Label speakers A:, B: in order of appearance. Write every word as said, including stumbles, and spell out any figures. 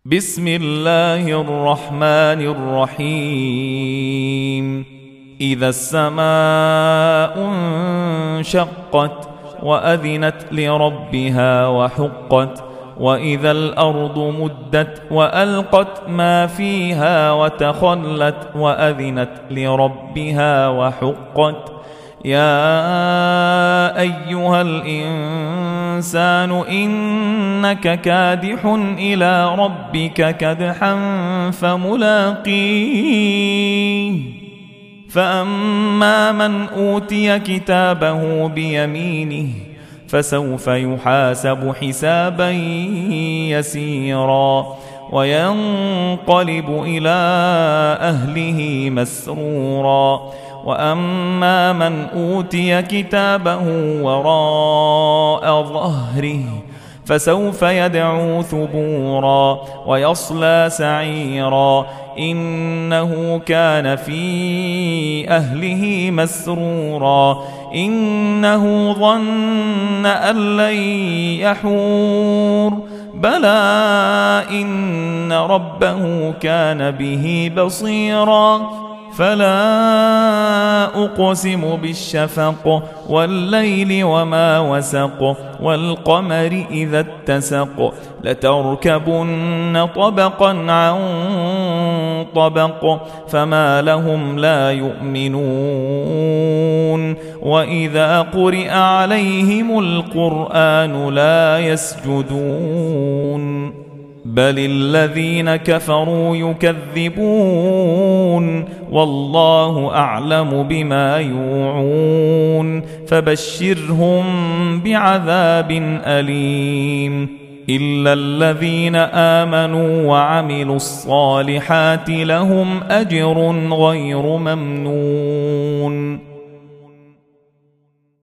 A: بسم الله الرحمن الرحيم. إذا السماء انشقت وأذنت لربها وحقت وإذا الأرض مدت وألقت ما فيها وتخلت وأذنت لربها وحقت يا أيها الإنسان إنك كادح إلى ربك كدحا فملاقيه فأما من أوتي كتابه بيمينه فسوف يحاسب حسابا يسيرا وينقلب إلى أهله مسرورا وأما من أوتي كتابه وراء ظهره فسوف يدعو ثبورا ويصلى سعيرا إنه كان في أهله مسرورا إنه ظن أن لن يحور بلى إن ربه كان به بصيرا فلا أقسم بالشفق والليل وما وسق والقمر إذا اتسق لتركبن طبقا عن طبق فما لهم لا يؤمنون وإذا قرئ عليهم القرآن لا يسجدون بل الذين كفروا يكذبون والله أعلم بما يوعون فبشرهم بعذاب أليم إلا الذين آمنوا وعملوا الصالحات لهم أجر غير ممنون